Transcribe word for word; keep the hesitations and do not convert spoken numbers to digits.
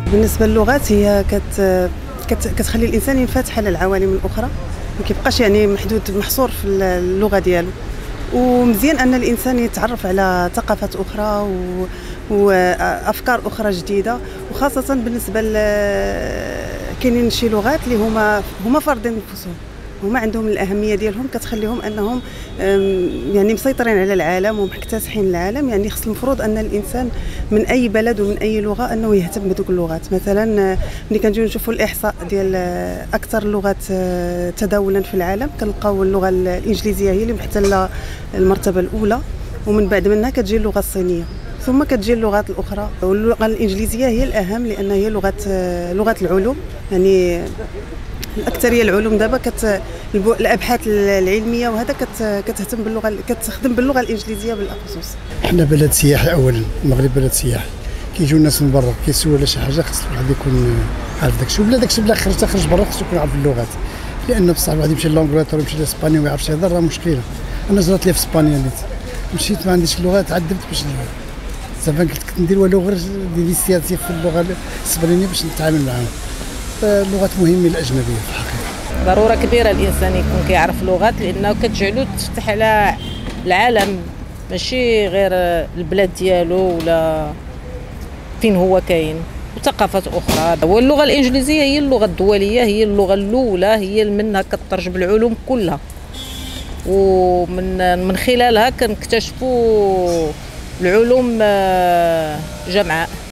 بالنسبه للغات هي كت كت كتخلي الانسان ينفتح على العوالم الاخرى، ما كيبقاش يعني محدود محصور في اللغه ديالو. ومزيان ان الانسان يتعرف على ثقافات اخرى و... وافكار اخرى جديده، وخاصه بالنسبه ل كاينين شي لغات اللي هما هما فارضين نفسهم، هما عندهم الاهميه ديالهم كتخليهم انهم يعني مسيطرين على العالم ومكتسحين العالم. يعني خص المفروض ان الانسان من اي بلد ومن اي لغه انه يهتم بذوك اللغات. مثلا ملي كنجيو نشوفوا الاحصاء ديال اكثر اللغات تداولا في العالم، كنلقاو اللغه الانجليزيه هي اللي محتله المرتبه الاولى، ومن بعد منها كتجي اللغه الصينيه، ثم كتجي اللغات الاخرى، واللغه الانجليزيه هي الاهم لان هي لغه لغه العلوم. يعني الاكثريه العلوم دابا كت الابحاث العلميه وهذا كت كتهتم باللغه كتخدم باللغه الانجليزيه بالاخصوص. حنا بلد سياحي اولا، المغرب بلد سياحي، كيجيو الناس من برا كيسولوا على شي حاجه خص الواحد يكون عارف داكشي، وبلا داكشي بلا خرج تخرج برا خصو يكون عارف اللغات، لان بصح الواحد يمشي لانجلترا ويمشي لاسبانيا وما يعرفش يهضر راه مشكله. انا زرت لي في اسبانيا نيت مشيت ما عنديش اللغه، تعذبت باش زعما قلت ندير والو غير ديليسياتيف في اللغه الاسبانيه باش نتعامل معاهم. اللغات مهمه الاجنبيه في الحقيقه، ضروره كبيره الانسان يكون كيعرف لغات، لانه كتجعلو تفتح على العالم، ماشي غير البلاد ديالو ولا فين هو كاين، وثقافات اخرى. واللغه الانجليزيه هي اللغه الدوليه، هي اللغه الاولى، هي منها كترجم العلوم كلها، ومن من خلالها كنكتشفوا العلوم جمعاء.